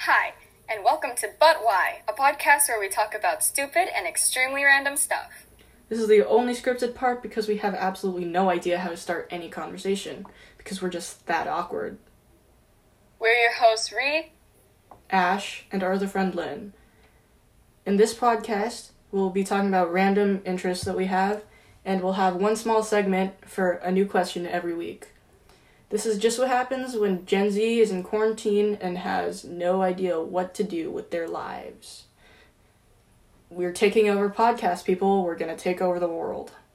Hi, and welcome to But Why, a podcast where we talk about stupid and extremely random stuff. This is the only scripted part because we have absolutely no idea how to start any conversation, because we're just that awkward. We're your hosts, Reed, Ash, and our other friend, Lynn. In this podcast, we'll be talking about random interests that we have, and we'll have one small segment for a new question every week. This is just what happens when Gen Z is in quarantine and has no idea what to do with their lives. We're taking over podcast, people. We're going to take over the world.